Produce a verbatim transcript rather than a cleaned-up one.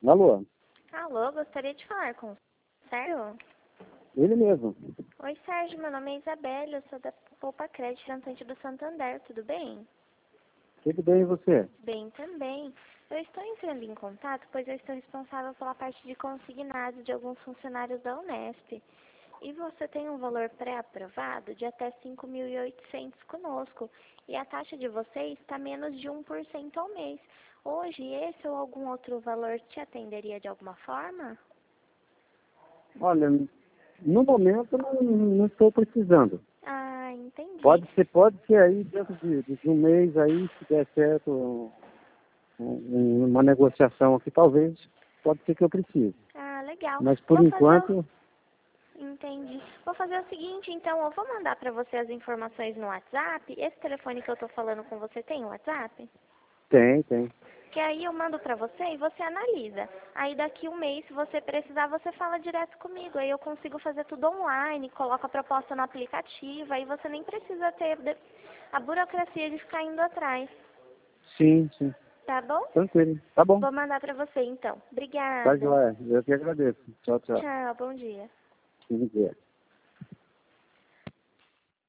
Alô? Alô, gostaria de falar com o Sérgio? Ele mesmo. Oi, Sérgio, meu nome é Isabela, eu sou da Poupa Crédito Montante do Santander, tudo bem? Tudo bem e você? Bem também. Eu estou entrando em contato, pois eu estou responsável pela parte de consignados de alguns funcionários da Unesp. E você tem um valor pré-aprovado de até cinco mil e oitocentos conosco. E a taxa de vocês está menos de um por cento ao mês. Hoje, esse ou algum outro valor te atenderia de alguma forma? Olha, no momento não, não estou precisando. Ah, entendi. Pode ser, pode ser aí dentro de, de um mês aí, se der certo um- uma negociação aqui, talvez, pode ser que eu precise. Ah, legal. Mas por Vou fazer o... enquanto, Entendi. Vou fazer o seguinte, então, eu vou mandar para você as informações no WhatsApp. Esse telefone que eu tô falando com você tem WhatsApp? tem, tem. Que aí eu mando pra você e você analisa. Aí daqui um mês, se você precisar, você fala direto comigo. Aí eu consigo fazer tudo online, coloco a proposta no aplicativo, aí você nem precisa ter de- a burocracia de ficar indo atrás. Sim, sim. Tá bom? Tranquilo. Tá bom. Vou mandar pra você então. Tá Obrigada. joia. Eu que agradeço. Tchau, tchau. Tchau, bom dia. Bom dia.